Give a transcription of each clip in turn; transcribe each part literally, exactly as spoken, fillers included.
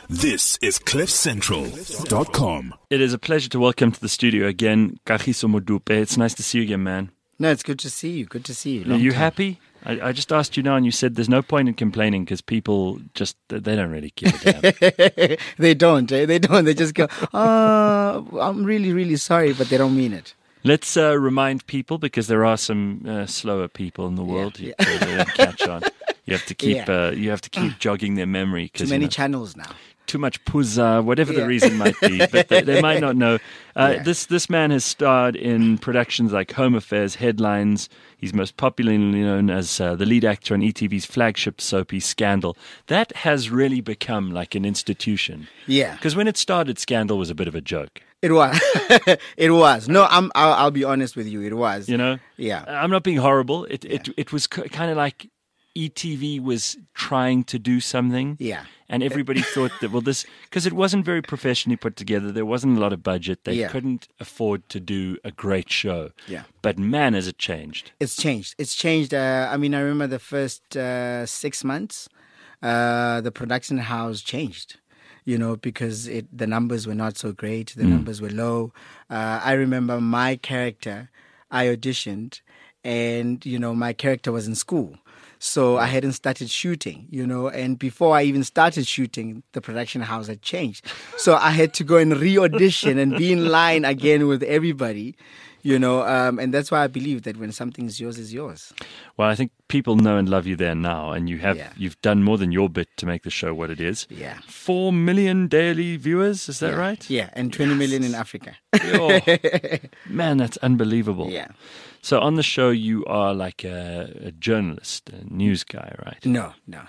This is cliff central dot com. It is a pleasure to welcome to the studio again, Kagiso Modupe. It's nice to see you again, man. No, it's good to see you. Good to see you. Are Long you time. happy? I, I just asked you now and you said there's no point in complaining because people just, they don't really give a damn. They don't. Eh? They don't. They just go, oh, I'm really, really sorry, but they don't mean it. Let's uh, remind people, because there are some uh, slower people in the world Yeah, who they don't catch on. You have to keep, Yeah. uh, you have to keep jogging their memory Too because many you know, channels now. too much puza, whatever the Yeah. reason might be, but they, they might not know. Uh, Yeah. This this man has starred in productions like Home Affairs, Headlines. He's most popularly known as uh, the lead actor on E T V's flagship soapie Scandal. That has really become like an institution. Yeah, Because when it started, Scandal was a bit of a joke. it was. It was. No, I'm. I'll, I'll be honest with you. It was. You know, Yeah. I'm not being horrible. It it it was kind of like E T V was trying to do something. Yeah. And everybody thought that, well, this, because it wasn't very professionally put together. There wasn't a lot of budget. They Yeah. couldn't afford to do a great show. Yeah. But man, has it changed. It's changed. It's changed. Uh, I mean, I remember the first uh, six months, uh, the production house changed. You know, because it the numbers were not so great. The numbers were low. Uh, I remember my character. I auditioned, and you know, my character was in school. So I hadn't started shooting, you know, and before I even started shooting, the production house had changed. So I had to go and re-audition and be in line again with everybody, you know, um, and that's why I believe that when something's yours, is yours. Well, I think people know and love you there now, and you have Yeah. you've done more than your bit to make the show what it is. Yeah. Four million daily viewers, is that yeah. right? Yeah, and twenty million in Africa. Oh, man, that's unbelievable. Yeah. So on the show, you are like a, a journalist, a news guy, right? No, no.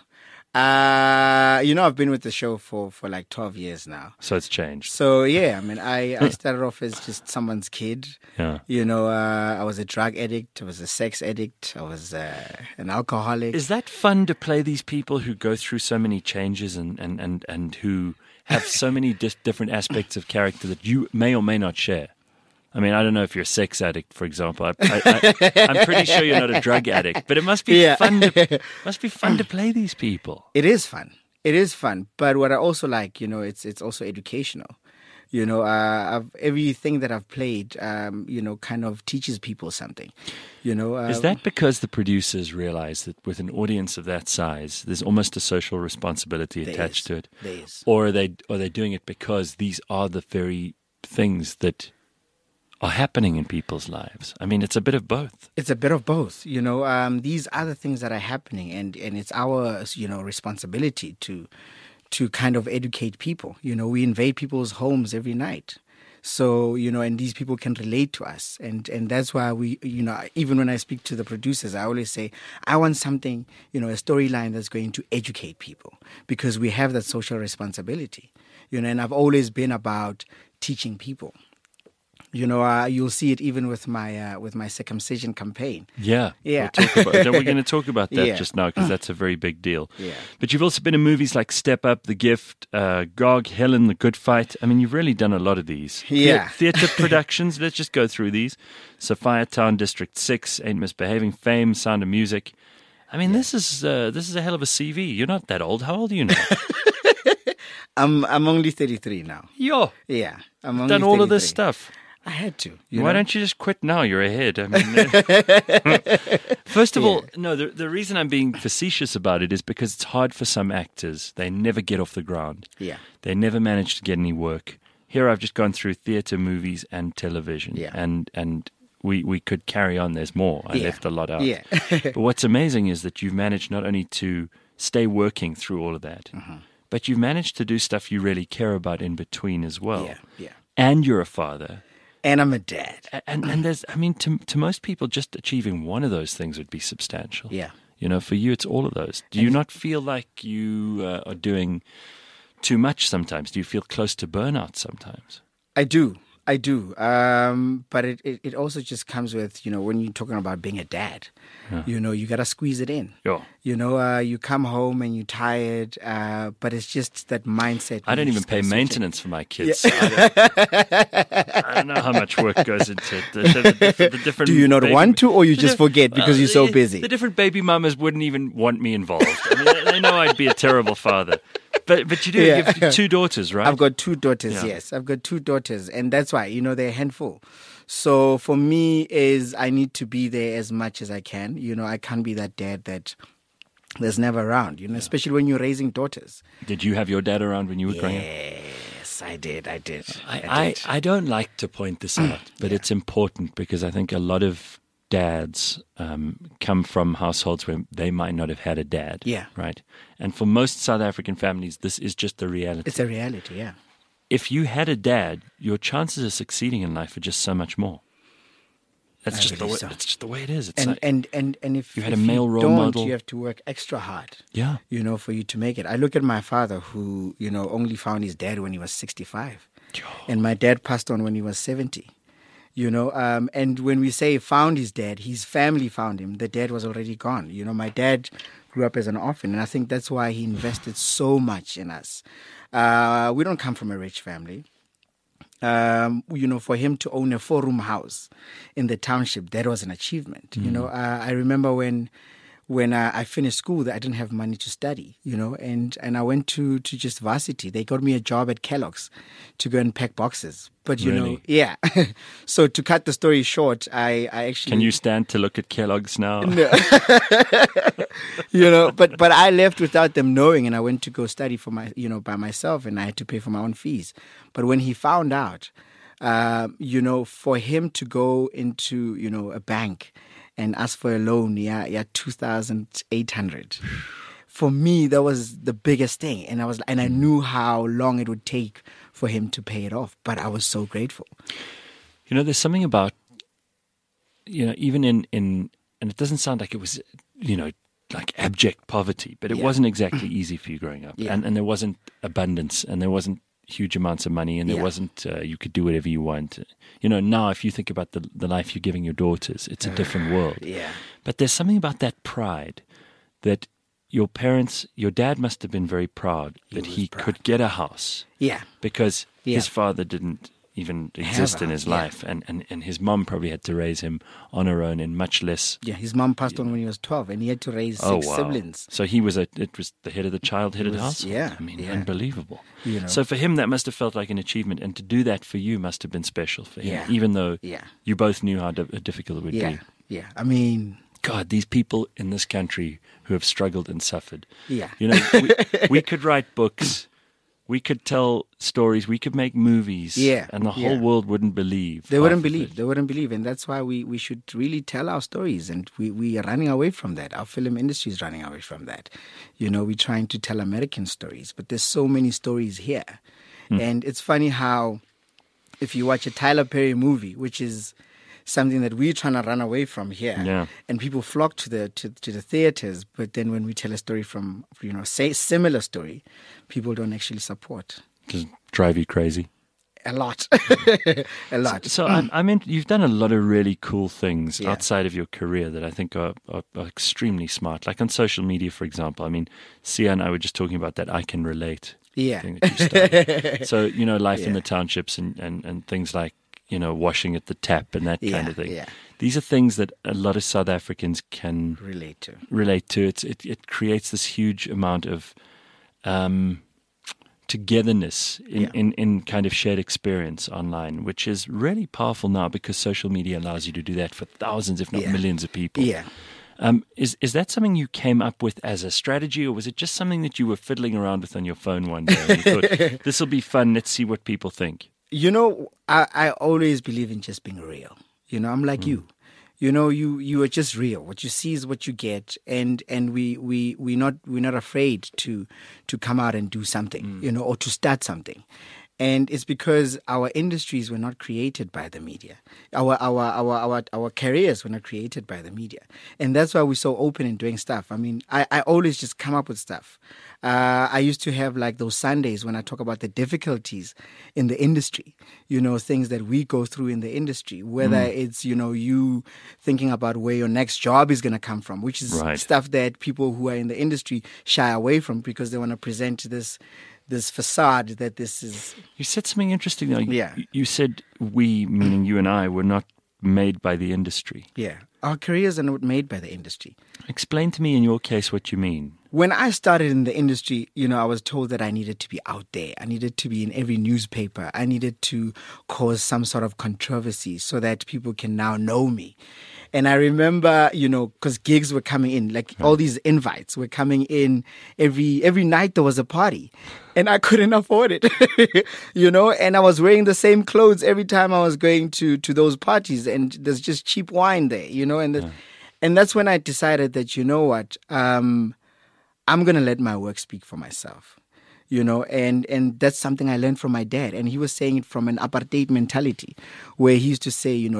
Uh, you know, I've been with the show for, for like twelve years now. So it's changed. So, yeah, I mean, I, I started off as just someone's kid. Yeah. You know, uh, I was a drug addict. I was a sex addict. I was uh, an alcoholic. Is that fun to play these people who go through so many changes and, and, and, and who have so many dis- different aspects of character that you may or may not share? I mean, I don't know if you're a sex addict, for example. I, I, I, I'm pretty sure you're not a drug addict, but it must be Yeah. fun. To, must be fun to play these people. It is fun. It is fun. But what I also like, you know, it's it's also educational. You know, uh, I've, everything that I've played, um, you know, kind of teaches people something. You know, uh, Is that because the producers realize that with an audience of that size, there's almost a social responsibility There attached is. to it, There is. or are they are they doing it because these are the very things that are happening in people's lives? I mean, it's a bit of both. It's a bit of both, you know. Um, these are the things that are happening, and, and it's our, you know, responsibility to to kind of educate people. You know, we invade people's homes every night, so you know, and these people can relate to us, and and that's why we, you know, even when I speak to the producers, I always say I want something, you know, a storyline that's going to educate people because we have that social responsibility, you know. And I've always been about teaching people. You know, uh, you'll see it even with my uh, with my circumcision campaign. Yeah, Yeah. We'll talk about, we're going to talk about that Yeah. just now because that's a very big deal. Yeah. But you've also been in movies like Step Up, The Gift, uh, Gog, Helen, The Good Fight. I mean, you've really done a lot of these. Yeah. The- theatre productions. Let's just go through these. Sophia Town, District Six, Ain't Misbehaving, Fame, Sound of Music. I mean, this is uh, this is a hell of a C V. You're not that old. How old are you now? I'm I'm only thirty-three now. Yo, Yeah, I'm only done all of this thirty-three. stuff. I had to. You Why know? don't you just quit now? You're ahead. I mean, first of all, no. The the reason I'm being facetious about it is because it's hard for some actors. They never get off the ground. Yeah. They never manage to get any work. Here, I've just gone through theatre, movies, and television. Yeah. And and we we could carry on. There's more. I Yeah. left a lot out. Yeah. But what's amazing is that you've managed not only to stay working through all of that, Mm-hmm. but you've managed to do stuff you really care about in between as well. Yeah, yeah. And you're a father. And I'm a dad. And and there's, I mean, to to most people, just achieving one of those things would be substantial. Yeah. You know, for you, it's all of those. Do you not feel like you uh, are doing too much sometimes? Do you feel close to burnout sometimes? I do. I do. Um, but it, it, it also just comes with, you know, when you're talking about being a dad, you know, you got to squeeze it in. Yeah. You know, uh, you come home and you're tired, uh, but it's just that mindset. I don't you even just pay gotta switch it. maintenance for my kids. So I, don't, I don't know how much work goes into it. The, the, the, the different Do you not baby- want to, or you the just di- forget because well, you're so the- busy? The different baby mamas wouldn't even want me involved. I mean, they, they know I'd be a terrible father. But but but you do. Yeah. You have two daughters, right? I've got two daughters. Yeah. Yes, I've got two daughters, and that's why, you know, they're a handful. So for me, is I need to be there as much as I can. You know, I can't be that dad that there's never around. You know, especially when you're raising daughters. Did you have your dad around when you were growing up? Yes, I did. I did. I, I I, did. I don't like to point this out, but it's important because I think a lot of dads um, come from households where they might not have had a dad. Yeah. Right. And for most South African families, this is just the reality. It's a reality. Yeah. If you had a dad, your chances of succeeding in life are just so much more. That's I just the way. believe so. That's just the way it is. It's And, like, and and and if You had a if male role don't, model. you have to work extra hard. yeah. You know, for you to make it. I look at my father, who, you know, only found his dad when he was sixty-five, and my dad passed on when he was seventy. You know, um, and when we say found his dad, his family found him. The dad was already gone. You know, my dad grew up as an orphan, and I think that's why he invested so much in us. Uh, we don't come from a rich family. Um, you know, for him to own a four-room house in the township, that was an achievement. You know, uh, I remember when when uh, I finished school, I didn't have money to study, you know, and, and I went to, to just varsity. They got me a job at Kellogg's to go and pack boxes. But, you Really? know, yeah. So to cut the story short, I, I actually... Can you stand to look at Kellogg's now? No. You know, but but I left without them knowing, and I went to go study for my, you know, by myself, and I had to pay for my own fees. But when he found out, uh, you know, for him to go into, you know, a bank and ask for a loan, yeah, yeah, two thousand eight hundred. For me, that was the biggest thing, and I was, and I knew how long it would take for him to pay it off. But I was so grateful. You know, there's something about, you know, even in, in and it doesn't sound like it was, you know, like abject poverty, but it Yeah. wasn't exactly easy for you growing up. Yeah. And and there wasn't abundance, and there wasn't huge amounts of money, and there Yeah. wasn't, uh, you could do whatever you want. You know, now if you think about the, the life you're giving your daughters, it's a different world. Yeah. But there's something about that pride that your parents, your dad must have been very proud that was he proud. could get a house Yeah. because Yeah. his father didn't even exist a in his house, yeah. life, and, and, and his mom probably had to raise him on her own in much less. Yeah, his mom passed on when he was twelve, and he had to raise six Oh wow! siblings. So he was a it was the head of the child-headed was- house. yeah, I mean, yeah. unbelievable. You know. So for him, that must have felt like an achievement, and to do that for you must have been special for him, Yeah. even though Yeah. you both knew how di- difficult it would Yeah, be. yeah. I mean, God, these people in this country who have struggled and suffered. Yeah. You know, we, we could write books, we could tell stories, we could make movies, Yeah, and the whole yeah. world wouldn't believe. they half wouldn't of believe. it. They wouldn't believe, and that's why we, we should really tell our stories. And we, we are running away from that. Our film industry is running away from that. You know, we're trying to tell American stories, but there's so many stories here. Hmm. And it's funny how, if you watch a Tyler Perry movie, which is something that we're trying to run away from here, Yeah. and people flock to the to, to the theaters, but then when we tell a story from, you know, say similar story, people don't actually support. Just drive you crazy. A lot, a lot. So I, I mean, you've done a lot of really cool things Yeah. outside of your career that I think are, are, are extremely smart. Like on social media, for example. I mean, Sia and I were just talking about that I can relate Yeah. thing that you started. So, you know, life in Yeah. the townships and, and, and things like, you know, washing at the tap and that kind Yeah, of thing. yeah. These are things that a lot of South Africans can Relate to. relate to. It's, it, it creates this huge amount of um, togetherness in, Yeah. in, in kind of shared experience online, which is really powerful now because social media allows you to do that for thousands, if not Yeah. millions of people. Yeah. Um, is is that something you came up with as a strategy, or was it just something that you were fiddling around with on your phone one day and you thought, this will be fun, let's see what people think? You know, I, I always believe in just being real. You know, I'm like you. You know, you you are just real. What you see is what you get, and and we we we not we're not afraid to to come out and do something, you know, or to start something. And it's because our industries were not created by the media. Our our our our our careers were not created by the media, and that's why we're so open in doing stuff. I mean, I, I always just come up with stuff. Uh, I used to have like those Sundays when I talk about the difficulties in the industry, you know, things that we go through in the industry, whether it's, you know, you thinking about where your next job is going to come from, which is Right. stuff that people who are in the industry shy away from because they want to present this this facade that this is. You said something interesting though. You- Yeah. You said we, meaning you and I, were not made by the industry. Yeah. Our careers are not made by the industry. Explain to me in your case what you mean. when I started in the industry, you know, I was told that I needed to be out there. I needed to be in every newspaper. I needed to cause some sort of controversy so that people can now know me. And I remember, you know, because gigs were coming in, like all these invites were coming in every every night there was a party. And I couldn't afford it, you know, and I was wearing the same clothes every time I was going to, to those parties. And there's just cheap wine there, you know, and the, yeah. and that's when I decided that, you know what, um, I'm going to let my work speak for myself, you know, and, and that's something I learned from my dad. And he was saying it from an apartheid mentality where he used to say, you know,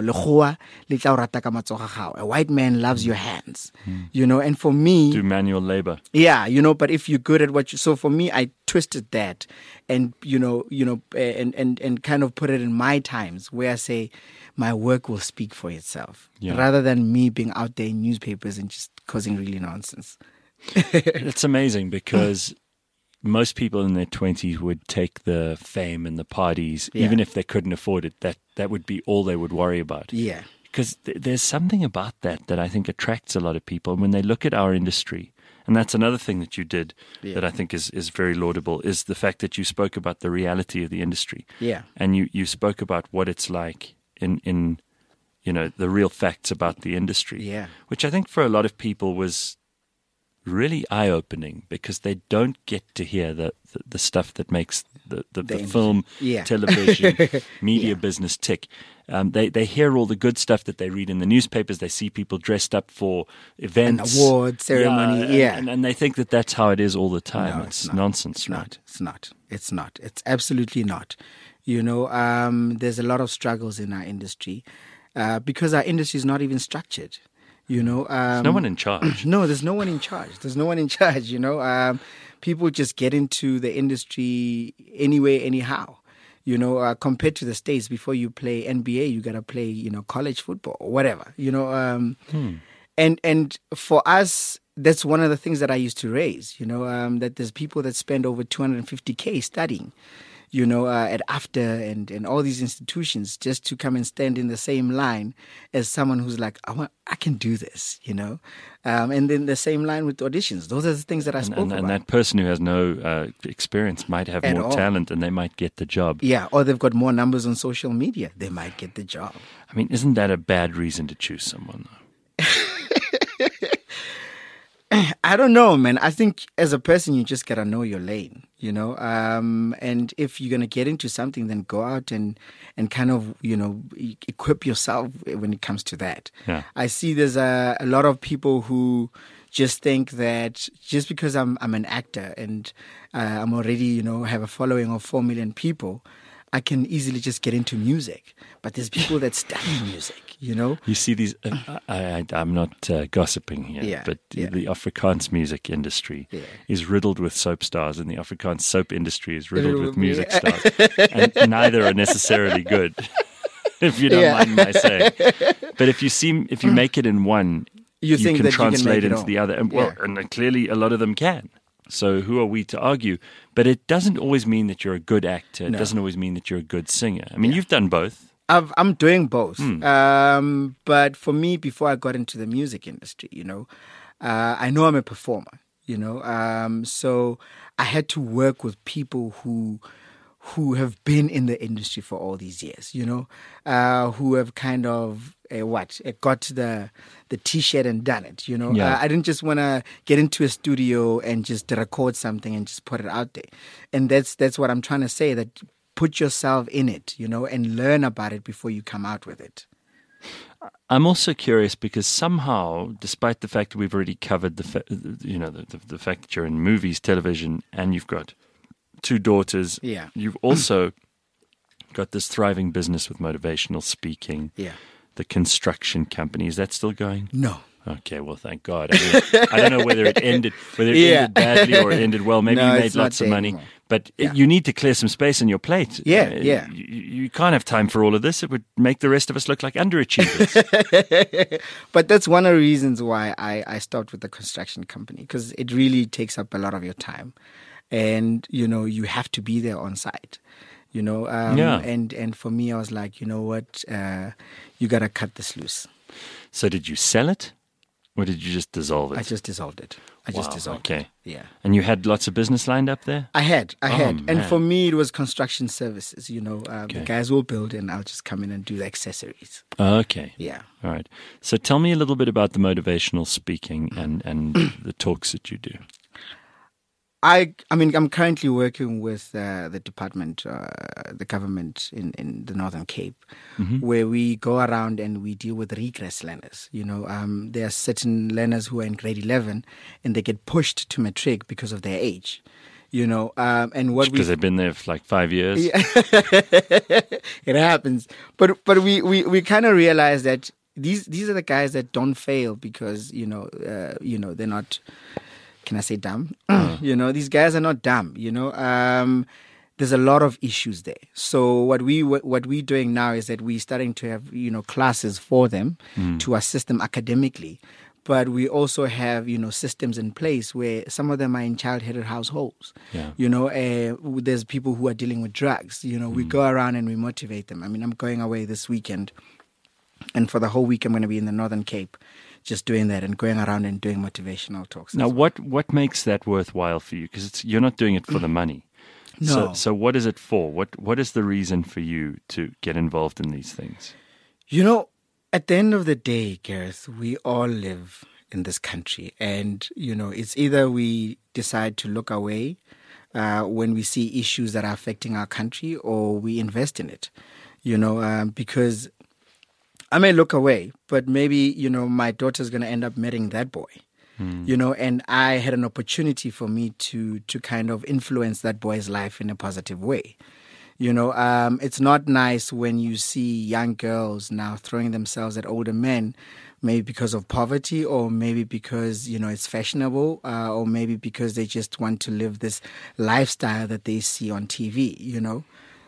a white man loves your hands, mm. you know, and for me... Do manual labor. Yeah, you know, but if you're good at what you... So for me, I twisted that and, you know, you know, and, and, and kind of put it in my times where I say my work will speak for itself yeah. rather than me being out there in newspapers and just causing really nonsense. It's amazing because most people in their twenties would take the fame and the parties, yeah. even if they couldn't afford it. That that would be all they would worry about. Yeah. Because th- there's something about that that I think attracts a lot of people. And when they look at our industry, and that's another thing that you did yeah. that I think is, is very laudable, is the fact that you spoke about the reality of the industry. Yeah. And you, you spoke about what it's like in, in, you know, the real facts about the industry. Yeah. Which I think for a lot of people was really eye-opening because they don't get to hear the, the, the stuff that makes the, the, the film, yeah. television, media yeah. business tick. Um, they, they hear all the good stuff that they read in the newspapers. They see people dressed up for events. An award ceremony, yeah. yeah. And, and they think that that's how it is all the time. No, it's it's not. nonsense, it's right? Not. It's not. It's not. It's absolutely not. You know, um, there's a lot of struggles in our industry uh, because our industry is not even structured. You know, um, there's no one in charge. No, there's no one in charge. There's no one in charge. You know, um, people just get into the industry anyway, anyhow. You know, uh, compared to the States, before you play N B A, you gotta play, you know, college football or whatever. You know, um, hmm. and and for us, that's one of the things that I used to raise. You know, um, that there's people that spend over two hundred fifty K studying. You know, uh, at AFTA and, and all these institutions just to come and stand in the same line as someone who's like, I want, I can do this, you know. Um, and then the same line with auditions. Those are the things that I and, spoke and, about. And that person who has no uh, experience might have At more all. talent and they might get the job. Yeah, or they've got more numbers on social media. They might get the job. I mean, isn't that a bad reason to choose someone, though? I don't know, man. I think as a person, you just got to know your lane, you know. Um, and if you're going to get into something, then go out and, and kind of, you know, e- equip yourself when it comes to that. Yeah. I see there's a, a lot of people who just think that just because I'm I'm an actor and uh, I'm already, you know, have a following of four million people, I can easily just get into music. But there's people that study music, you know? You see these, uh, I, I, I'm not uh, gossiping here, Yeah, but yeah. the Afrikaans music industry Yeah. is riddled with soap stars and the Afrikaans soap industry is riddled Riddled with with- music yeah. stars. And neither are necessarily good, if you don't Yeah. mind my saying. But if you seem, if you make it in one, You think can that you can translate make it into all. the other. And, well, Yeah. and clearly a lot of them can. So who are we to argue? But it doesn't always mean that you're a good actor. It No. doesn't always mean that you're a good singer. I mean, Yeah. you've done both. I've, I'm doing both. Hmm. Um, but for me, before I got into the music industry, you know, uh, I know I'm a performer, you know, um, so I had to work with people who who have been in the industry for all these years, you know, uh, who have kind of uh, what uh, got the the T-shirt and done it, you know. Yeah. Uh, I didn't just want to get into a studio and just record something and just put it out there, and that's that's what I'm trying to say. That put yourself in it, you know, and learn about it before you come out with it. I'm also curious because somehow, despite the fact that we've already covered the, fa- you know, the, the, the fact that you're in movies, television, and you've got two daughters, Yeah. you've also got this thriving business with motivational speaking, Yeah. the construction company. Is that still going? No. Okay, well, thank God. I, mean, I don't know whether it ended whether it Yeah. ended badly or it ended well. Maybe No, you made it's not lots of there money, anymore. but Yeah. you need to clear some space on your plate. Yeah, Uh, yeah. You, you can't have time for all of this. It would make the rest of us look like underachievers. But that's one of the reasons why I, I stopped with the construction company, because it really takes up a lot of your time. And, you know, you have to be there on site, you know. Um, Yeah. And, and for me, I was like, you know what, uh, you got to cut this loose. So did you sell it or did you just dissolve it? I just dissolved it. I just Wow, dissolved. okay. Yeah. And you had lots of business lined up there? I had, I Oh, had. And man. for me, it was construction services. You know, um, Okay. the guys will build and I'll just come in and do the accessories. Oh, okay. Yeah. All right. So tell me a little bit about the motivational speaking and, and the talks that you do. I, I mean, I'm currently working with uh, the department, uh, the government in, in the Northern Cape, Mm-hmm. where we go around and we deal with regress learners. You know, um, there are certain learners who are in grade eleven and they get pushed to matric because of their age. You know, um, and what we Because they've been there for like five years. Yeah. It happens, but but we we, we kind of realize that these these are the guys that don't fail because you know uh, you know they're not. Can I say dumb? You know, these guys are not dumb. You know, um, there's a lot of issues there. So what we what we're doing now is that we're starting to have you know classes for them to assist them academically. But we also have, you know, systems in place where some of them are in child-headed households. Yeah. You know, uh, there's people who are dealing with drugs. You know, we go around and we motivate them. I mean, I'm going away this weekend, and for the whole week I'm going to be in the Northern Cape, just doing that and going around and doing motivational talks. Now, as well. what, what makes that worthwhile for you? Because you're not doing it for the money. No. So, so what is it for? What What is the reason for you to get involved in these things? You know, at the end of the day, Gareth, we all live in this country. And, you know, it's either we decide to look away uh, when we see issues that are affecting our country or we invest in it, you know, um, because I may look away, but maybe, you know, my daughter's going to end up marrying that boy. You know, and I had an opportunity for me to to kind of influence that boy's life in a positive way. You know, um, it's not nice when you see young girls now throwing themselves at older men, maybe because of poverty or maybe because, you know, it's fashionable uh, or maybe because they just want to live this lifestyle that they see on T V, you know.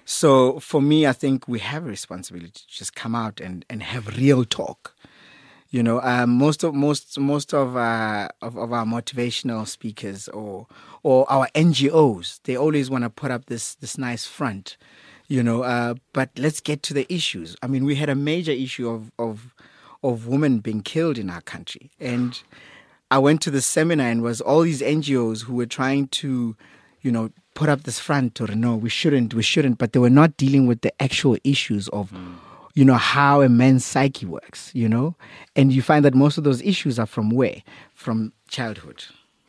So for me, I think we have a responsibility to just come out and, and have real talk. You know, um, most of most most of, uh, of of our motivational speakers or or our N G Os, they always want to put up this this nice front, you know. Uh, but let's get to the issues. I mean, we had a major issue of of of women being killed in our country, and I went to the seminar and was all these N G Os who were trying to, you know, put up this front or no, we shouldn't, we shouldn't, but they were not dealing with the actual issues of. Mm. You know, how a man's psyche works, you know? And you find that most of those issues are from where? From childhood.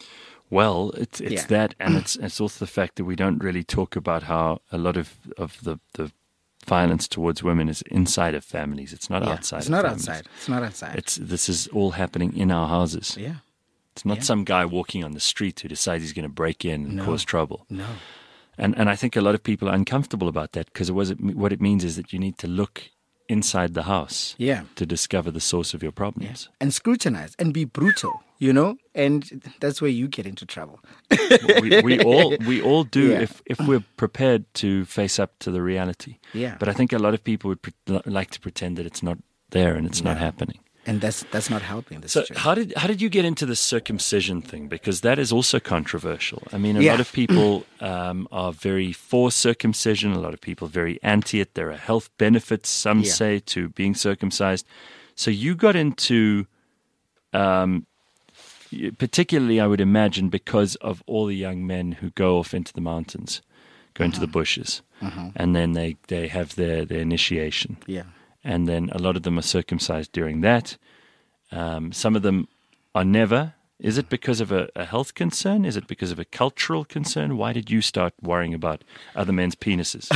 Well, it's it's Yeah. that, and it's it's also the fact that we don't really talk about how a lot of, of the, the violence towards women is inside of families. It's not Yeah. outside It's of not families. outside. It's not outside. It's This is all happening in our houses. yeah. It's not Yeah. some guy walking on the street who decides he's going to break in and No. cause trouble. No. And and I think a lot of people are uncomfortable about that because it was what it means is that you need to look inside the house Yeah. to discover the source of your Yeah. problems. And scrutinize and be brutal, you know? And that's where you get into trouble. we, we all we all do Yeah. if if we're prepared to face up to the reality. Yeah. But I think a lot of people would pre- like to pretend that it's not there and it's not Yeah. happening. And that's that's not helping the So situation. how did how did you get into the circumcision thing? Because that is also controversial. I mean, a Yeah. lot of people um, are very for circumcision. A lot of people are very anti it. There are health benefits, some Yeah. say, to being circumcised. So you got into, um, particularly, I would imagine, because of all the young men who go off into the mountains, go into the bushes, and then they, they have their, their initiation. Yeah. And then a lot of them are circumcised during that. Um, some of them are never. Is it because of a, a health concern? Is it because of a cultural concern? Why did you start worrying about other men's penises?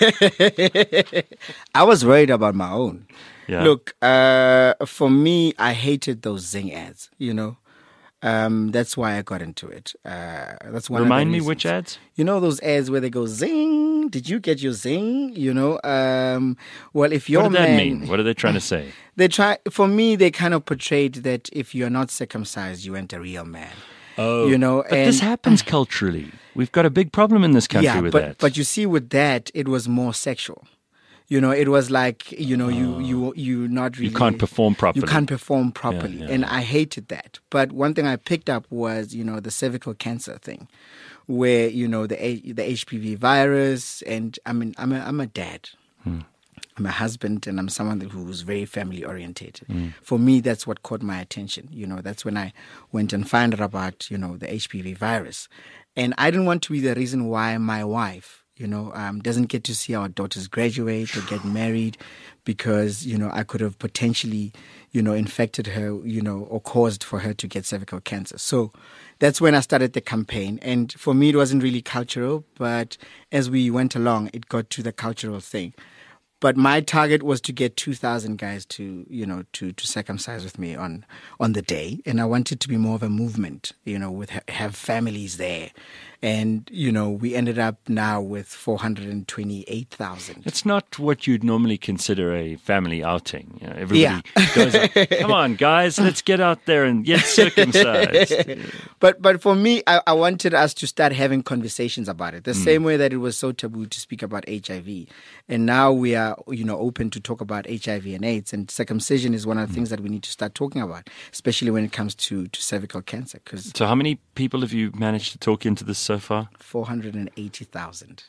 I was worried about my own. Yeah. Look, uh, for me, I hated those Zing ads, you know. Um, that's why I got into it. Uh, that's one. Remind of the me reasons. which ads? You know those ads where they go zing? Did you get your zing? You know, um, well, if your What did that man, mean? What are they trying to say? they try. For me, they kind of portrayed that if you're not circumcised, you ain't a real man. Oh, you know, but this and- happens culturally. We've got a big problem in this country yeah, with but that. but you see, with that, it was more sexual. You know, it was like you know, you you you not really you can't perform properly. You can't perform properly, yeah, and I hated that. But one thing I picked up was, you know, the cervical cancer thing, where you know the A- the H P V virus, and I mean, I'm a I'm a dad, I'm a husband, and I'm someone who's very family orientated. Mm. For me, that's what caught my attention. You know, that's when I went and found out about, you know, the H P V virus. And I didn't want to be the reason why my wife, you know, um, doesn't get to see our daughters graduate or get married, because, you know, I could have potentially, you know, infected her, you know, or caused for her to get cervical cancer. So that's when I started the campaign. And for me, it wasn't really cultural, but as we went along, it got to the cultural thing. But my target was to get two thousand guys to, you know, to, to circumcise with me on, on the day. And I wanted to be more of a movement, you know, with have families there. And, you know, we ended up now with four hundred twenty-eight thousand. It's not what you'd normally consider a family outing. You know, everybody yeah. goes, like, come on, guys, let's get out there and get circumcised. But but for me, I, I wanted us to start having conversations about it. The mm. same way that it was so taboo to speak about H I V. And now we are, you know, open to talk about H I V and AIDS. And circumcision is one of the mm. things that we need to start talking about, especially when it comes to, to cervical cancer. 'Cause so how many people have you managed to talk into this so far? four hundred eighty thousand.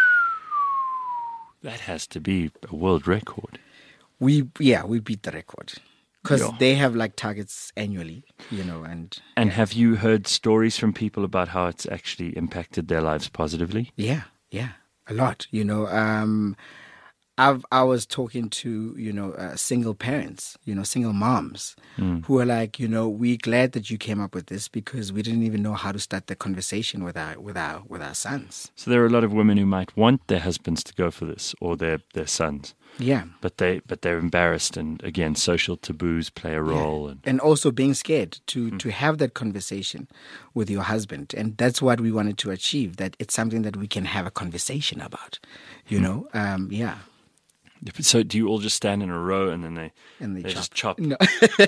That has to be a world record. We yeah, we beat the record because yeah. they have like targets annually, you know. And and yeah. have you heard stories from people about how it's actually impacted their lives positively? Yeah, yeah, a lot. You know, um, I've I was talking to you know uh, single parents, you know, single moms mm. who are like, you know, we're glad that you came up with this because we didn't even know how to start the conversation with our with our with our sons. So there are a lot of women who might want their husbands to go for this or their their sons. Yeah, but they but they're embarrassed, and again, social taboos play a role, yeah. and and also being scared to mm. to have that conversation with your husband, and that's what we wanted to achieve. That it's something that we can have a conversation about, you mm. know. Um, yeah. So do you all just stand in a row and then they and they, they chop. just chop? No.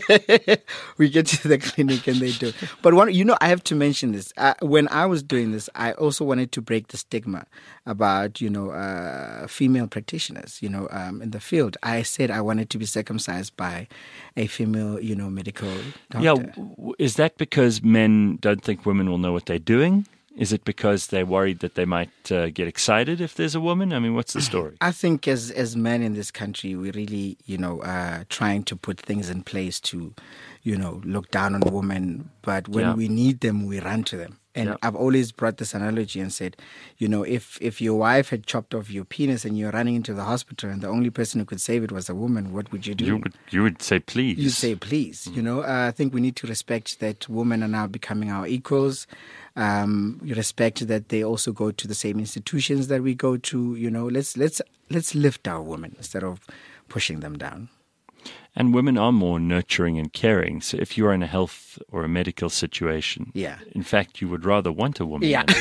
We get to the clinic and they do. But one, you know, I have to mention this. Uh, when I was doing this, I also wanted to break the stigma about, you know, uh, female practitioners, you know, um, in the field. I said I wanted to be circumcised by a female, you know, medical doctor. Yeah, w- is that because men don't think women will know what they're doing? Is it because they're worried that they might uh, get excited if there's a woman? I mean, what's the story? I think as as men in this country, we're really, you know, uh, trying to put things in place to, you know, look down on women. But when yeah. we need them, we run to them. And yeah. I've always brought this analogy and said, you know, if, if your wife had chopped off your penis and you're running into the hospital and the only person who could save it was a woman, what would you do? You would, you would say please. You'd say please. Mm. You know, uh, I think we need to respect that women are now becoming our equals. Um, you respect that they also go to the same institutions that we go to. You know, let's let's let's lift our women instead of pushing them down. And women are more nurturing and caring. So if you're in a health or a medical situation, yeah. in fact, you would rather want a woman. Yeah.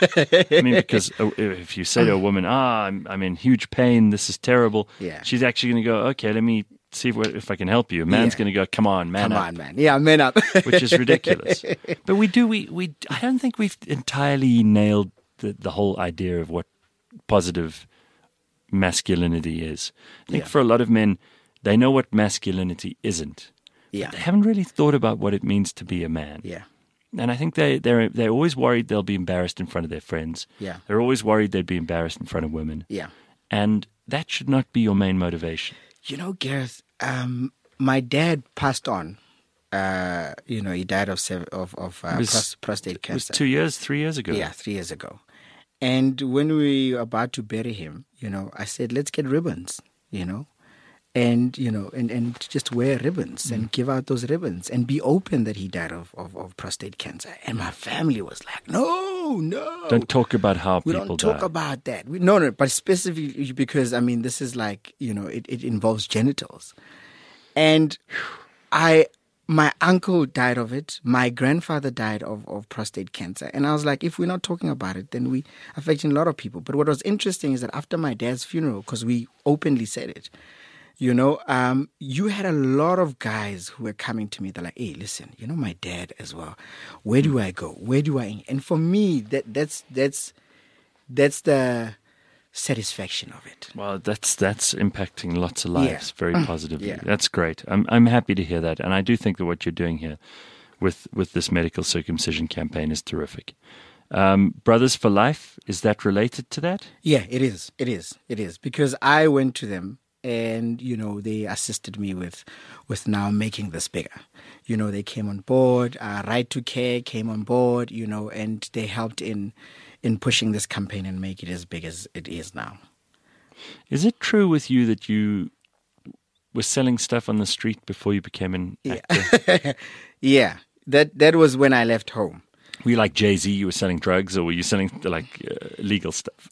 I mean, because if you say to a woman, ah, I'm, I'm in huge pain, this is terrible, yeah. she's actually going to go, okay, let me see if, if I can help you. A man's yeah. going to go, come on, man come up. on, man. Yeah, man up. Which is ridiculous. But we do, we, we, I don't think we've entirely nailed the, the whole idea of what positive masculinity is. I think yeah. for a lot of men, they know what masculinity isn't. Yeah. They haven't really thought about what it means to be a man. Yeah. And I think they, they're they're always worried they'll be embarrassed in front of their friends. Yeah. They're always worried they'd be embarrassed in front of women. Yeah. And that should not be your main motivation. You know, Gareth, um, my dad passed on. Uh, you know, he died of of, of uh, was, pros- prostate cancer. It was two years, three years ago. Yeah, three years ago. And when we were about to bury him, you know, I said, let's get ribbons, you know. And, you know, and, and just wear ribbons mm. and give out those ribbons and be open that he died of, of, of prostate cancer. And my family was like, no, no. Don't talk about how we people don't talk die. about that. We, no, no, but specifically because, I mean, this is like, you know, it, it involves genitals. And I, my uncle died of it. My grandfather died of, of prostate cancer. And I was like, if we're not talking about it, then we affecting a lot of people. But what was interesting is that after my dad's funeral, because we openly said it, you know, um, you had a lot of guys who were coming to me. They're like, hey, listen, you know, my dad as well. Where do I go? Where do I? And for me, that that's that's that's the satisfaction of it. Well, that's that's impacting lots of lives yeah. very positively. Yeah. That's great. I'm I'm happy to hear that. And I do think that what you're doing here with, with this medical circumcision campaign is terrific. Um, Brothers for Life, is that related to that? Yeah, it is. It is. It is. Because I went to them and you know they assisted me with with now making this bigger. You know, they came on board. Uh, Right to Care came on board. You know, and they helped in in pushing this campaign and make it as big as it is now. Is it true with you that you were selling stuff on the street before you became an actor? Yeah, yeah. That that was when I left home. Were you like Jay-Z, you were selling drugs, or were you selling like uh, legal stuff?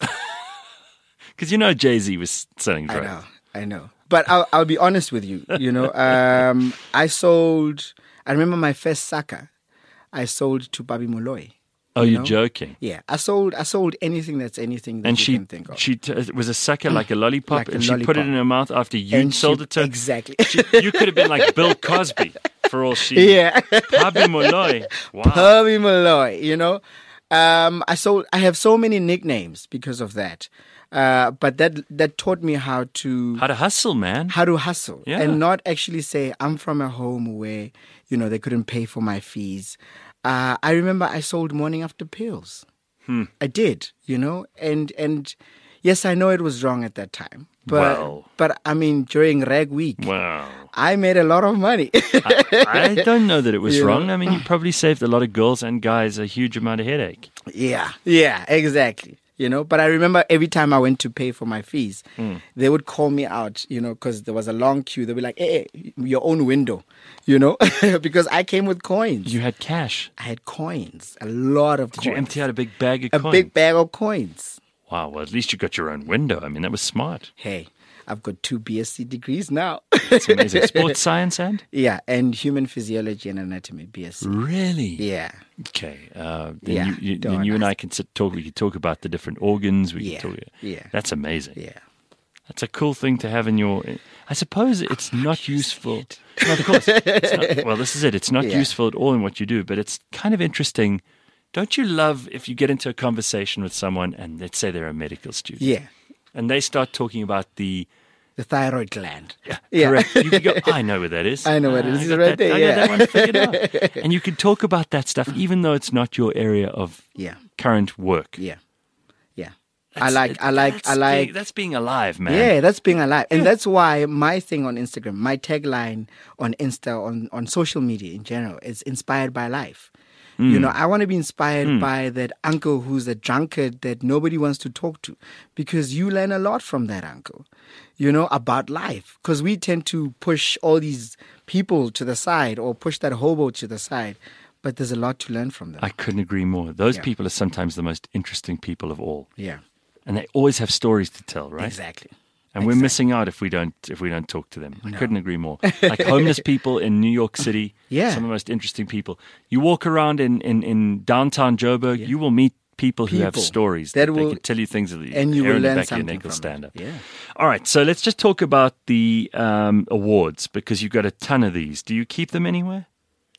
Because you know Jay-Z was selling drugs. I know, I know. But I'll, I'll be honest with you. You know, um, I sold. I remember my first saka. I sold to Babi Moloi. Oh, you you're know? joking? Yeah, I sold. I sold anything that's anything that And you she, can think of. she t- it was a sucker like a lollipop, Like a and she put it lollipop. in her mouth after you And sold she- it to her. exactly. She- you could have been like Bill Cosby for all she. Yeah. Pabi Moloi. Wow. Babi Moloi. You know, um, I sold. I have so many nicknames because of that. Uh, but that that taught me how to How to hustle, man. how to hustle Yeah. and not actually say I'm from a home where you know they couldn't pay for my fees. Uh, I remember I sold morning after pills. Hmm. I did, you know, and and yes, I know it was wrong at that time, but Well. but I mean during Rag Week, Wow. I made a lot of money. I, I don't know that it was You know? wrong. I mean, you probably saved a lot of girls and guys a huge amount of headache. Yeah, yeah, exactly. You know, but I remember every time I went to pay for my fees, Mm. they would call me out, you know, because there was a long queue. They'd be like, hey, hey, your own window, you know, because I came with coins. You had cash. I had coins, a lot of Did coins. you empty out a big bag of a coins? big bag of coins. Wow. Well, at least you got your own window. I mean, that was smart. Hey, I've got two B S c degrees now. It's amazing. Sports science and? Yeah, and human physiology and anatomy, B S c. Really? Yeah, Okay. Uh, then Yeah, you, you, don't then you and I ask. can sit talk. We can talk about the different organs. We yeah, can talk. yeah, That's amazing. yeah. That's a cool thing to have in your. I suppose it's not useful. No, of course. It's not, well, this is it. It's not Yeah. useful at all in what you do, but it's kind of interesting. Don't you love if you get into a conversation with someone and let's say they're a medical student Yeah, and they start talking about the the thyroid gland. yeah, correct. You can go, I know where that is. I know what it Ah, is. I got Right that, there, I yeah. got that one figured out. And you can talk about that stuff even though it's not your area of Yeah, current work. yeah, yeah. I That's- like, I like, that's I like. Being, that's being alive, man. Yeah, that's being alive. And that's why my thing on Instagram, my tagline on Insta, on, on social media in general, is inspired by life. Hmm. You know, I want to be inspired by that uncle who's a drunkard that nobody wants to talk to because you learn a lot from that uncle, you know, about life. Because we tend to push all these people to the side or push that hobo to the side. But there's a lot to learn from them. I couldn't agree more. Those Yeah. people are sometimes the most interesting people of all. yeah, And they always have stories to tell, right? exactly. And we're Exactly. missing out if we don't if we don't talk to them. I couldn't agree more. Like homeless people in New York City, Yeah. some of the most interesting people. You walk around in, in, in downtown Joburg, you will meet people who have People stories that that, will- they can tell you things that the and you hair will in the learn back of your something neck will from stand it. up. Yeah. All right, so let's just talk about the um, awards because you've got a ton of these. Do you keep them anywhere?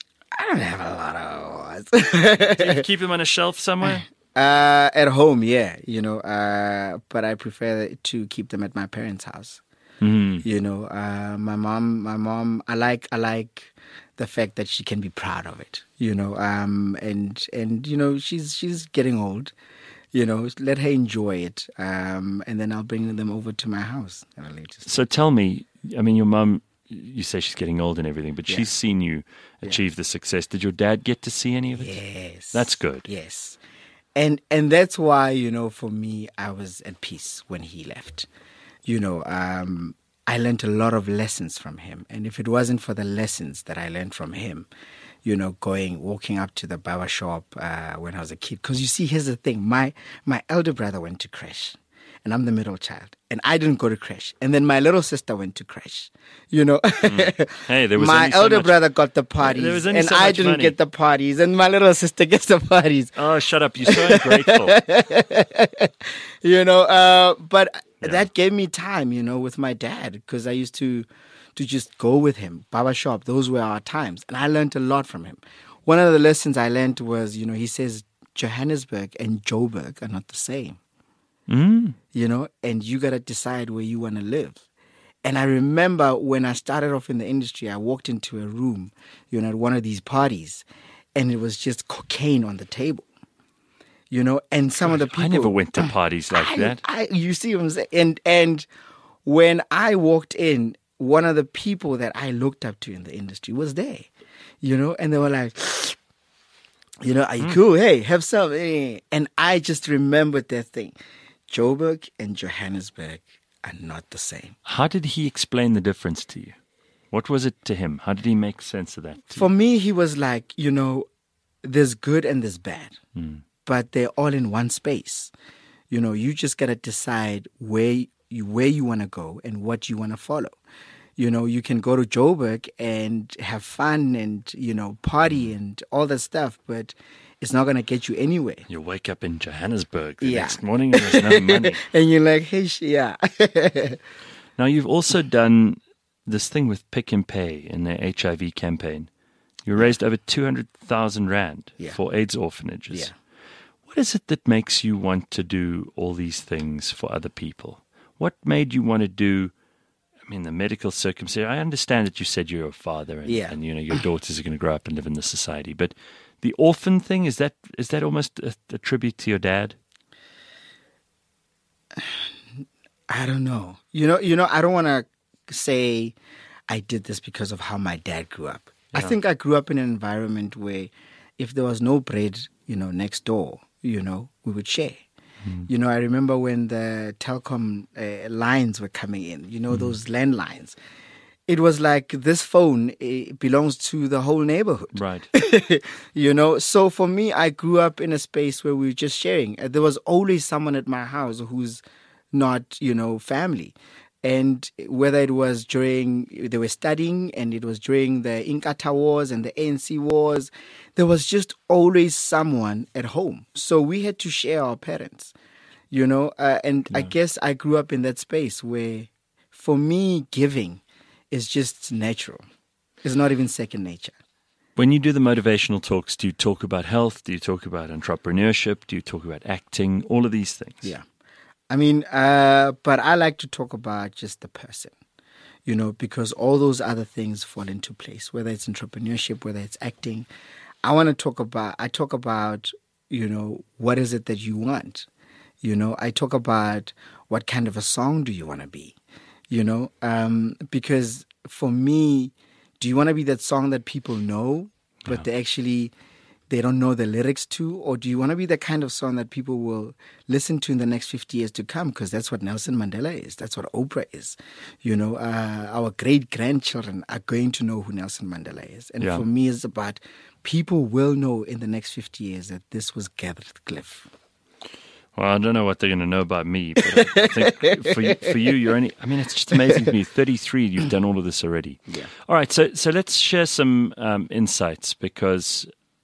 I don't have a lot of awards. Do you keep them on a shelf somewhere? Uh, at home, yeah, you know, uh, but I prefer to keep them at my parents' house. Mm. You know, uh, my mom, my mom, I like, I like the fact that she can be proud of it. You know, um, and and you know, she's she's getting old. You know, let her enjoy it, um, and then I'll bring them over to my house at a later stage. So tell me, I mean, your mum, you say she's getting old and everything, but Yeah. she's seen you achieve the success. Did your dad get to see any of it? Yes, That's good. Yes, and and that's why you know, for me, I was at peace when he left. You know, um, I learned a lot of lessons from him, and if it wasn't for the lessons that I learned from him, you know, going walking up to the barber shop uh, when I was a kid, because you see, here's the thing: my my elder brother went to crash, and I'm the middle child, and I didn't go to crash, and then my little sister went to crash. You know, Hey, there was my only so elder much- brother got the parties, There was only and so I much didn't money. get the parties, and my little sister gets the parties. Oh, shut up. You're so ungrateful. You know, uh, but Yeah. that gave me time, you know, with my dad, because I used to to just go with him, barber shop. Those were our times, and I learned a lot from him. One of the lessons I learned was, you know, he says Johannesburg and Joburg are not the same. Mm. You know, and you got to decide where you want to live. And I remember when I started off in the industry, I walked into a room, you know, at one of these parties, and it was just cocaine on the table. You know, and some of the people I never went to parties like I, that. I, you see what I'm saying? And and when I walked in, one of the people that I looked up to in the industry was there, you know, and they were like, you know, are you mm. cool? Hey, have some. And I just remembered that thing. Joburg and Johannesburg are not the same. How did he explain the difference to you? What was it to him? How did he make sense of that? For me, he was like, you know, there's good and there's bad, mm. but they're all in one space. You know, you just got to decide where you, where you want to go and what you want to follow. You know, you can go to Joburg and have fun and, you know, party and all that stuff, but it's not going to get you anywhere. You wake up in Johannesburg the yeah. next morning and there's no money. And you're like, hey, sh- yeah. Now, you've also done this thing with Pick and Pay in their H I V campaign. You raised over two hundred thousand rand yeah. for AIDS orphanages. Yeah. What is it that makes you want to do all these things for other people? What made you want to do, I mean, the medical circumcision? I understand that you said you're a father and, yeah. and you know, your daughters are going to grow up and live in this society. But the orphan thing, is that is that almost a, a tribute to your dad? I don't know. You know, you know, I don't want to say I did this because of how my dad grew up. Yeah. I think I grew up in an environment where if there was no bread, you know, next door, you know, we would share. Mm. You know, I remember when the telecom uh, lines were coming in, you know, mm. those landlines. It was like this phone it belongs to the whole neighborhood. Right. You know, so for me, I grew up in a space where we were just sharing. There was always someone at my house who's not, you know, family. And whether it was during, they were studying and it was during the Inkatha Wars and the A N C Wars, there was just always someone at home. So we had to share our parents, you know, uh, and yeah. I guess I grew up in that space where for me, giving is just natural. It's not even second nature. When you do the motivational talks, do you talk about health? Do you talk about entrepreneurship? Do you talk about acting? All of these things. Yeah. I mean, uh, but I like to talk about just the person, you know, because all those other things fall into place, whether it's entrepreneurship, whether it's acting. I want to talk about, I talk about, you know, what is it that you want? You know, I talk about what kind of a song do you want to be? You know, um, because for me, do you want to be that song that people know, but yeah. they actually, they don't know the lyrics to? Or do you want to be the kind of song that people will listen to in the next fifty years to come? Because that's what Nelson Mandela is. That's what Oprah is. You know, uh, our great-grandchildren are going to know who Nelson Mandela is. And yeah. for me, it's about people will know in the next fifty years that this was Gareth Cliff. Well, I don't know what they're going to know about me, but I think for you, for you, you're only, I mean, it's just amazing to me. thirty-three, you've done all of this already. Yeah. All right, so so let's share some um, insights because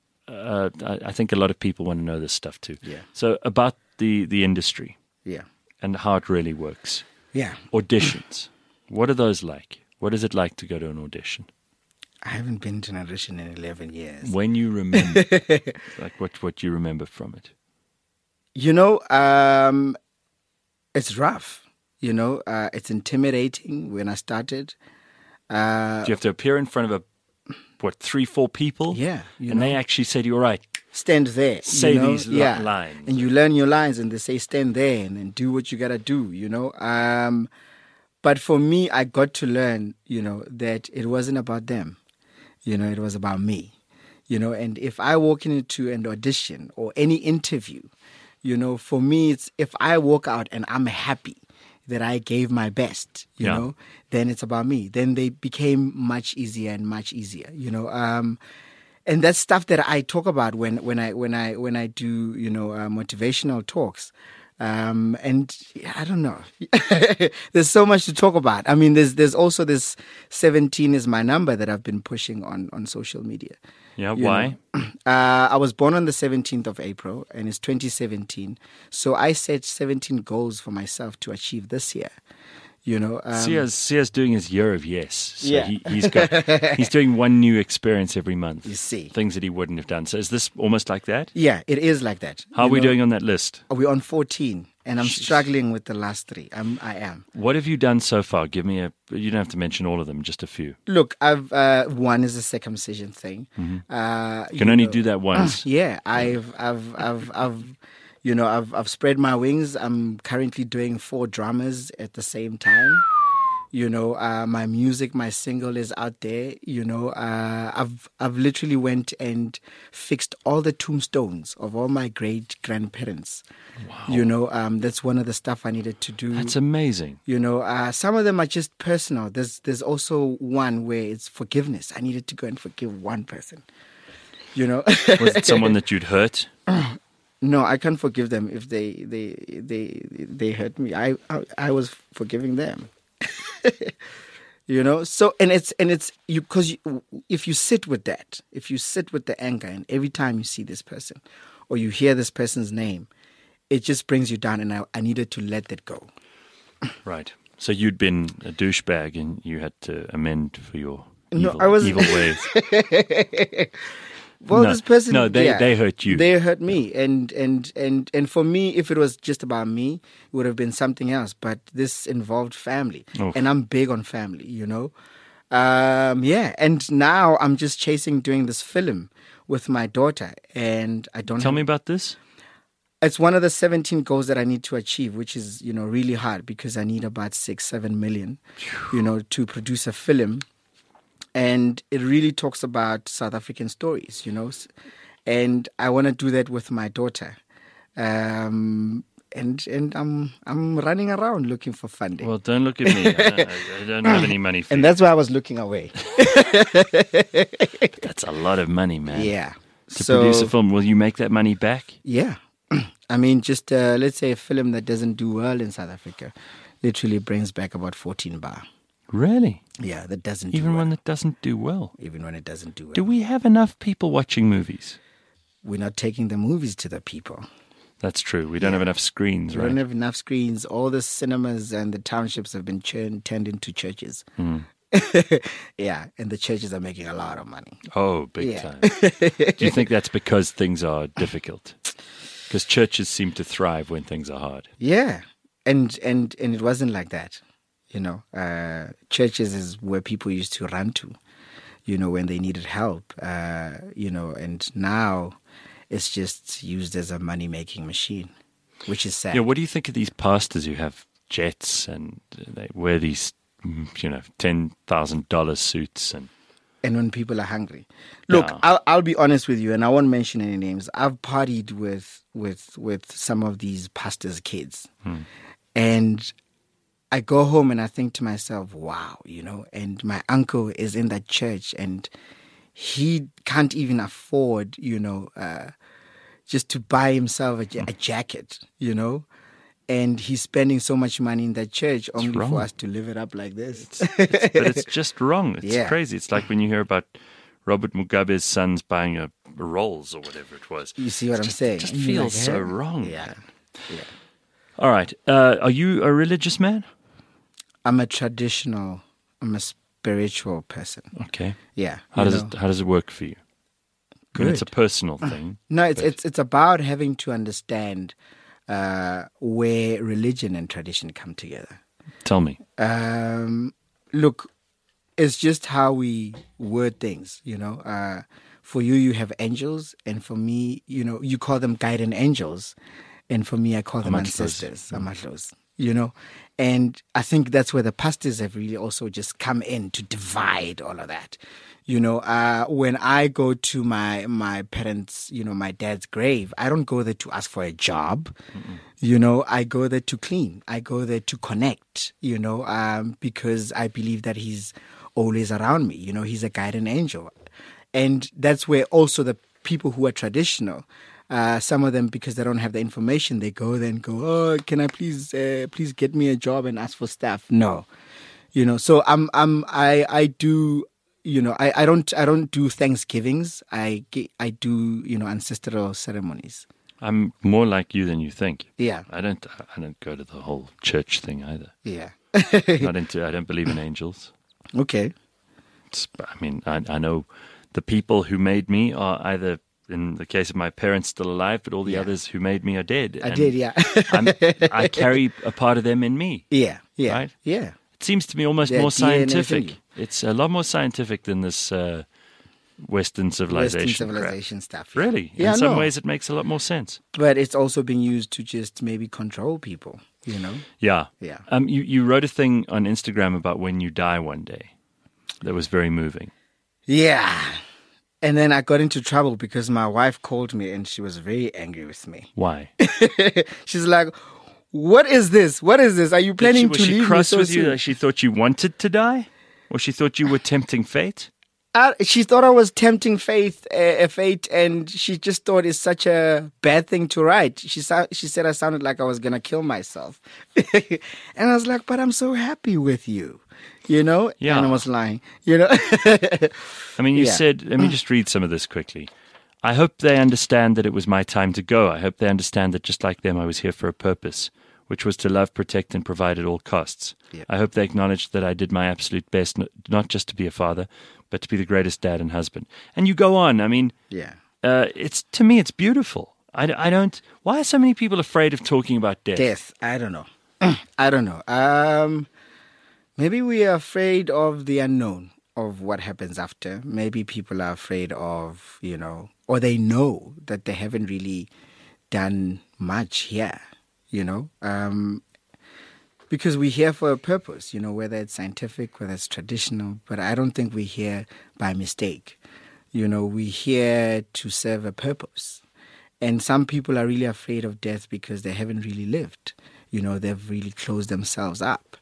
uh, I, I think a lot of people want to know this stuff too. Yeah. So about the, the industry. Yeah. And how it really works. Yeah. Auditions. What are those like? What is it like to go to an audition? I haven't been to an audition in eleven years. When you remember, like what, what you remember from it? You know, um, it's rough. You know, uh, it's intimidating when I started. Uh, Do you have to appear in front of a, what, three, four people? Yeah. You and know, they actually say to you, all right, stand there. Say you know? these yeah. lines. And you learn your lines and they say stand there and then do what you got to do, you know. Um, but for me, I got to learn, you know, that it wasn't about them. You know, it was about me. You know, and if I walk into an audition or any interview, you know, for me, it's if I walk out and I'm happy that I gave my best, you yeah. know, then it's about me. Then they became much easier and much easier, you know. Um, and that's stuff that I talk about when, when I when I when I do, you know, uh, motivational talks. Um, and I don't know. There's so much to talk about. I mean, there's there's also this seventeen is my number that I've been pushing on on social media. Yeah, why? Uh, I was born on the seventeenth of April, and it's twenty seventeen. So I set seventeen goals for myself to achieve this year. You know, um, Sia's, Sia's doing his year of yes. So yeah. he, he's got he's doing one new experience every month. You see, things that he wouldn't have done. So is this almost like that? Yeah, it is like that. How you are we know, doing on that list? We're on fourteen, and I'm Jeez. struggling with the last three. I'm, I am. What have you done so far? Give me a. You don't have to mention all of them, just a few. Look, I've uh, one is a circumcision thing. Mm-hmm. Uh, you can only know, do that once. Yeah, I've, I've, I've, I've, you know, I've, I've spread my wings. I'm currently doing four dramas at the same time. You know, uh, my music, my single is out there. You know, uh, I've I've literally went and fixed all the tombstones of all my great grandparents. Wow. You know, um, that's one of the stuff I needed to do. That's amazing. You know, uh, some of them are just personal. There's there's also one where it's forgiveness. I needed to go and forgive one person. You know, Was it someone that you'd hurt? No, I can't forgive them if they they they they hurt me. I I, I was forgiving them. You know, so and it's and it's you because you, if you sit with that, if you sit with the anger, and every time you see this person or you hear this person's name, it just brings you down. And I, I needed to let that go. Right. So you'd been a douchebag and you had to amend for your No, evil, I was- evil ways. Well, No, this person, no, they- yeah, they hurt you. They hurt me, and and and and for me, if it was just about me, it would have been something else. But this involved family, Oof. and I'm big on family, you know. Um, yeah, and now I'm just chasing doing this film with my daughter, and I don't Tell have, me about this. It's one of the seventeen goals that I need to achieve, which is, you know, really hard because I need about six, seven million, you know, to produce a film. And it really talks about South African stories, you know. And I want to do that with my daughter. Um, and and I'm I'm running around looking for funding. Well, don't look at me. I don't, I don't have any money for and you. that's why I was looking away. That's a lot of money, man. Yeah. To so, produce a film, will you make that money back? Yeah. I mean, just uh, let's say a film that doesn't do well in South Africa literally brings back about fourteen bar. Really? Yeah, that doesn't do Even well. when it doesn't do well? Even when it doesn't do well. Do we have enough people watching movies? We're not taking the movies to the people. That's true. We don't have enough screens, We right? don't have enough screens. All the cinemas and the townships have been churned, turned into churches. Mm. Yeah, and the churches are making a lot of money. Oh, big Yeah. time. Do you think that's because things are difficult? Because churches seem to thrive when things are hard. Yeah, and and and it wasn't like that. You know, uh, churches is where people used to run to, you know, when they needed help. Uh, you know, and now it's just used as a money making machine, which is sad. Yeah, what do you think of these pastors who have jets and they wear these, mm, you know, ten thousand dollars suits and And when people are hungry. Look, Yeah. I'll, I'll be honest with you, and I won't mention any names. I've partied with with with some of these pastors' kids, and I go home and I think to myself, "Wow, you know." And my uncle is in that church, and he can't even afford, you know, uh, just to buy himself a, ja- a jacket, you know. And he's spending so much money in that church only wrong. for us to live it up like this. it's, but it's just wrong. It's Yeah. crazy. It's like when you hear about Robert Mugabe's sons buying a, a Rolls or whatever it was. You see what I'm just, saying? It just And you're feels like, so "Huh?" wrong. Yeah. man. Yeah. All right. Uh, are you a religious man? I'm a traditional, I'm a spiritual person. Okay. Yeah. How you does know. it How does it work for you? I mean, it's a Good. personal thing. No, it's but- it's it's about having to understand uh, where religion and tradition come together. Tell me. Um, look, it's just how we word things, you know. Uh, for you, you have angels, and for me, you know, you call them guardian angels, and for me, I call them Amahlos. ancestors, amahlos, you know. And I think that's where the pastors have really also just come in to divide all of that. You know, uh, when I go to my my parents, you know, my dad's grave, I don't go there to ask for a job. Mm-mm. You know, I go there to clean. I go there to connect, you know, um, because I believe that he's always around me. You know, he's a guardian angel. And that's where also the people who are traditional, uh, some of them, because they don't have the information, they go there and go, oh, can I please, uh, please get me a job and ask for staff? No. You know, so I'm, I'm, I, I do... You know, I, I don't I don't do Thanksgivings. I ge- I do, you know, ancestral ceremonies. I'm more like you than you think. Yeah, I don't. I don't go to the whole church thing either. yeah. Not into. I don't believe in angels. Okay. It's, I mean, I, I know the people who made me are either, in the case of my parents, still alive, but all the Yeah. others who made me are dead. I And did, yeah. I'm, I carry a part of them in me. yeah, yeah, Right? yeah. It seems to me almost Their more D N A 's in scientific. you. It's a lot more scientific than this uh, Western civilization. Western crap. civilization stuff. Yeah. Really? Yeah, in some no. ways, it makes a lot more sense. But it's also being used to just maybe control people. you know? Yeah. Yeah. Um, you, you wrote a thing on Instagram about when you die one day. That was very moving. Yeah. And then I got into trouble because my wife called me and she was very angry with me. Why? She's like, what is this? What is this? Are you planning Did to she, was leave she me cross so with soon? you that she thought you wanted to die? Or she thought you were tempting fate? I, she thought I was tempting faith, uh, fate, and she just thought it's such a bad thing to write. She sa- she said I sounded like I was gonna kill myself, and I was like, "But I'm so happy with you," you know. Yeah. And I was lying, you know. I mean, you Yeah. said, let me just read some of this quickly. I hope they understand that it was my time to go. I hope they understand that just like them, I was here for a purpose, which was to love, protect, and provide at all costs. Yep. I hope they acknowledge that I did my absolute best, n- not just to be a father, but to be the greatest dad and husband. And you go on. I mean, Yeah. uh, it's to me, it's beautiful. I, d- I don't. Why are so many people afraid of talking about death? Death. I don't know. I don't know. Um, maybe we are afraid of the unknown, of what happens after. Maybe people are afraid of, you know, or they know that they haven't really done much here, you know. Um, because we're here for a purpose, you know, whether it's scientific, whether it's traditional, but I don't think we're here by mistake. You know, we're here to serve a purpose. And some people are really afraid of death because they haven't really lived. You know, they've really closed themselves up.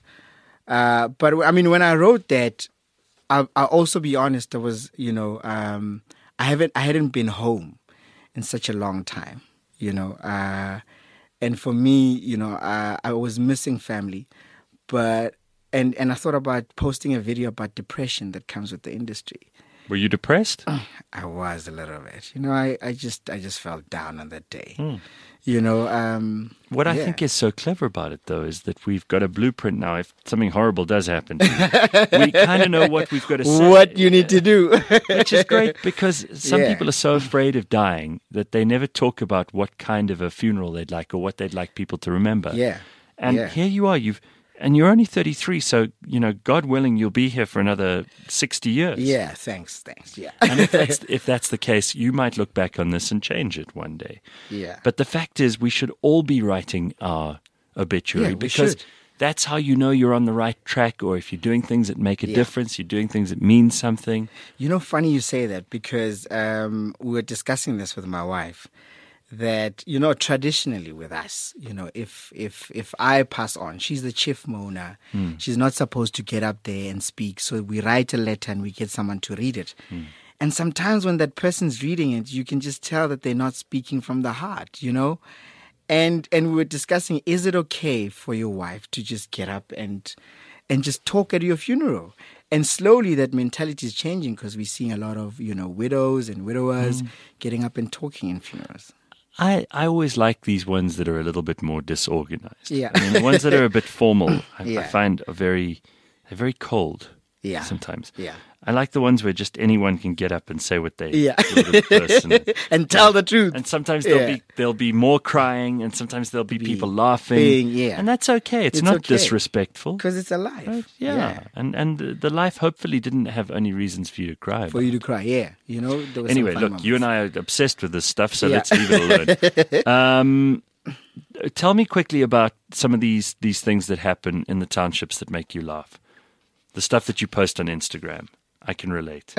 Uh, but I mean, when I wrote that, I'll, I'll also be honest, I was, you know, um, I haven't, I hadn't been home in such a long time, you know, uh, and for me, you know, uh, I was missing family, but, and, and I thought about posting a video about depression that comes with the industry. Were you depressed? I was a little bit, you know, I, I just, I just felt down on that day, Hmm. you know. Um, What I yeah. think is so clever about it, though, is that we've got a blueprint now. If something horrible does happen, to you, we kind of know what we've got to say. what you need to do. Which is great because some Yeah. people are so afraid of dying that they never talk about what kind of a funeral they'd like or what they'd like people to remember. Yeah. And Yeah. here you are, you've and you're only thirty-three, so you know, God willing, you'll be here for another sixty years. Yeah, thanks, thanks. Yeah. And if that's if that's the case, you might look back on this and change it one day. Yeah. But the fact is, we should all be writing our obituary Yeah, we because should. that's how you know you're on the right track, or if you're doing things that make a Yeah. difference, you're doing things that mean something. You know, funny you say that because um, we were discussing this with my wife. That, you know, traditionally with us, you know, if if if I pass on, she's the chief mourner. Hmm. She's not supposed to get up there and speak. So we write a letter and we get someone to read it. Hmm. And sometimes when that person's reading it, you can just tell that they're not speaking from the heart, you know. And and we were discussing, is it okay for your wife to just get up and and just talk at your funeral? And slowly that mentality is changing because we're seeing a lot of, you know, widows and widowers Hmm. getting up and talking in funerals. I, I always like these ones that are a little bit more disorganized. Yeah. I mean, the ones that are a bit formal, I, I Yeah. find are very, they're very cold. Yeah. Sometimes. Yeah. I like the ones where just anyone can get up and say what they Yeah. feel to the person. And tell the truth. And sometimes there'll Yeah. be there'll be more crying, and sometimes there'll be Be people laughing. being- yeah. And that's okay. It's, It's not okay. disrespectful. Because it's alive. Right? Yeah. And and the, the life hopefully didn't have any reasons for you to cry. For about. you to cry, yeah. You know, there were some Anyway, fun look, you and moments. I are obsessed with this stuff, so Yeah. let's leave it alone. um, tell me quickly about some of these these things that happen in the townships that make you laugh. The stuff that you post on Instagram. I can relate.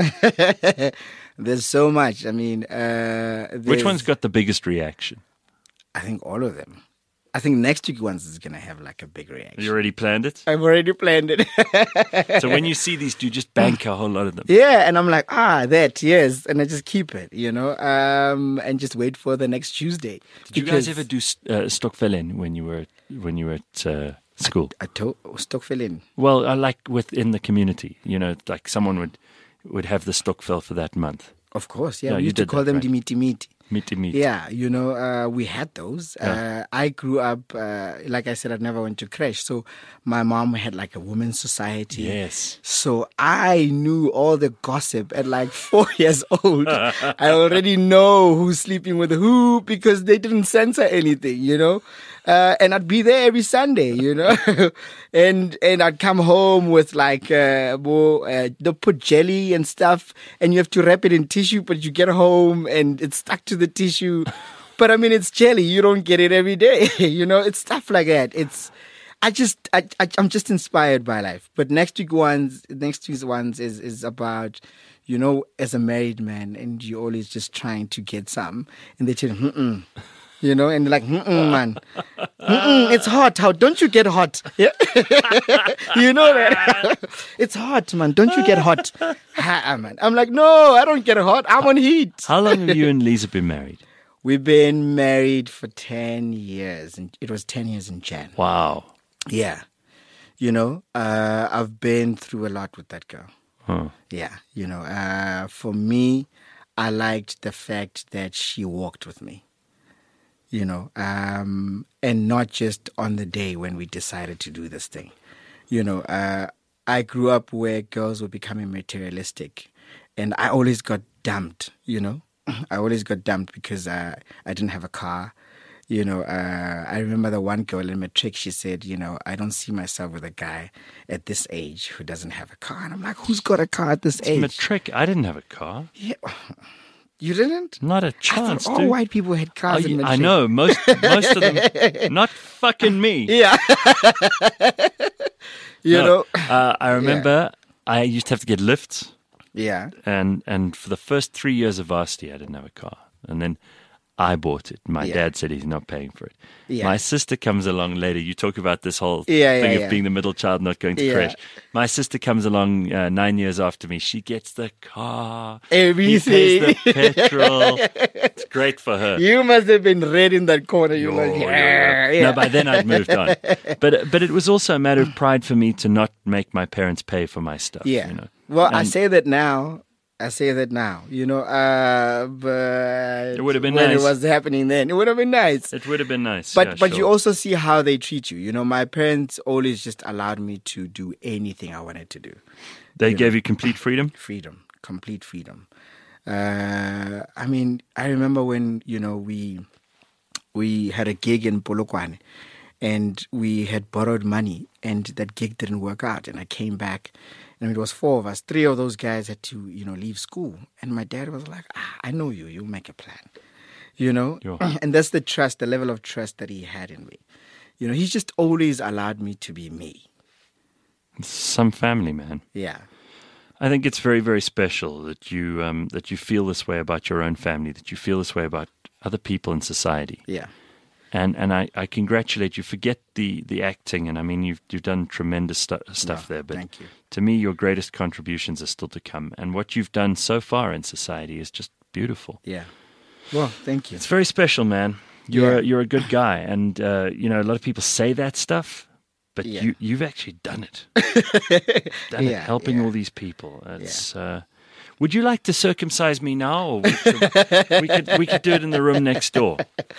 There's so much. I mean, uh, Which there's- one's got the biggest reaction? I think all of them. I think next week ones is going to have like a big reaction. You already planned it? I've already planned it. So when you see these, do you just bank a whole lot of them? Yeah, and I'm like, ah, that, yes. And I just keep it, you know, um, and just wait for the next Tuesday. Did you guys ever do uh, Stokvelen when you were when you were at uh, school? I told Stokvel in. Well, I like within the community, you know, like someone would would have the Stokvel for that month. Of course, yeah. Yeah, we you used to did call that, them right? dimiti miti. Meety meet. Yeah, you know, uh, we had those. Yeah. Uh, I grew up, uh, like I said, I never went to creche. So my mom had like a women's society. Yes. So I knew all the gossip at like four years old. I already know who's sleeping with who because they didn't censor anything, you know. Uh, and I'd be there every Sunday, you know, and and I'd come home with like uh, more, uh, they put jelly and stuff, and you have to wrap it in tissue, but you get home and it's stuck to the tissue. But I mean, it's jelly. You don't get it every day. You know, it's stuff like that. It's, I just, I, I, I'm just inspired by life. But next week ones, next week's ones is, is about, you know, as a married man, and you're always just trying to get some, and they tell you, mm-mm. You know, and like, mm-mm, man, mm-mm, it's hot. How don't you get hot? Yeah. You know that it's hot, man. Don't you get hot? Ha, man. I'm like, no, I don't get hot. I'm on heat. How long have you and Lisa been married? We've been married for ten years, and it was ten years in Jan. Wow. Yeah. You know, uh, I've been through a lot with that girl. Huh. Yeah. You know, uh, for me, I liked the fact that she walked with me. You know, um, and not just on the day when we decided to do this thing. You know, uh, I grew up where girls were becoming materialistic, and I always got dumped, you know. I always got dumped because uh, I didn't have a car. You know, uh, I remember the one girl in matric, she said, you know, I don't see myself with a guy at this age who doesn't have a car. And I'm like, who's got a car at this It's age? matric. I didn't have a car. Yeah. You didn't? Not a I chance, thought all dude. white people had Oh, cars in yeah, matric. I know. Most most of them. Not fucking me. Yeah. You No, know? uh, I remember I used to have to get lifts. Yeah. And and for the first three years of varsity, I didn't have a car. And then I bought it. My Yeah. dad said he's not paying for it. Yeah. My sister comes along later. You talk about this whole Yeah, thing yeah, of yeah. being the middle child, not going to Yeah. crash. My sister comes along uh, nine years after me. She gets the car. Everything. He pays the petrol. It's great for her. You must have been red in that corner. You Yo, were like, yo, yo. yeah, yeah. No, by then I'd moved on. But but it was also a matter of pride for me to not make my parents pay for my stuff. Yeah. You know? Well, I And- say that now. I say that now. You know, uh, but It would have been when nice. it was happening then, it would have been nice. It would have been nice. But yeah, but sure. you also see how they treat you. You know, my parents always just allowed me to do anything I wanted to do. They you gave know. you complete freedom? Freedom, complete freedom. Uh, I mean, I remember when, you know, we we had a gig in Polokwane, and we had borrowed money, and that gig didn't work out, and I came back, and it was four of us. Three of those guys had to, you know, leave school, and my dad was like, ah, I know you, you'll make a plan, you know. Sure. And that's the trust, the level of trust that he had in me. You know, he's just always allowed me to be me. Some family, man. Yeah. I think it's very, very special that you um, that you feel this way about your own family, that you feel this way about other people in society. Yeah. And and I, I congratulate you. Forget the, the acting, and I mean you've you've done tremendous stu- stuff No, there. But thank you. to me, your greatest contributions are still to come, and what you've done so far in society is just beautiful. Yeah. Well, thank you. It's very special, man. You're Yeah. you're a good guy, and uh, you know a lot of people say that stuff, but Yeah. you you've actually done it. done it, Yeah, helping yeah. all these people. It's. Uh, would you like to circumcise me now, or we could, we could we could do it in the room next door?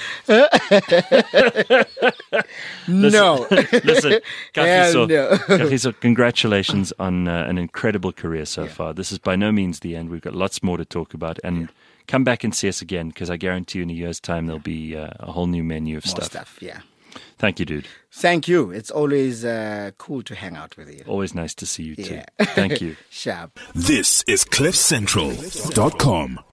No. Listen, Hell Kagiso, no. Kagiso, congratulations on uh, an incredible career so Yeah. far. This is by no means the end. We've got lots more to talk about, and come back and see us again, because I guarantee you in a year's time there'll be uh, a whole new menu of More stuff. stuff, yeah. Thank you, dude. Thank you. It's always uh, cool to hang out with you. Always nice to see you too. Yeah. Thank you. Sharp. This is cliff central dot com.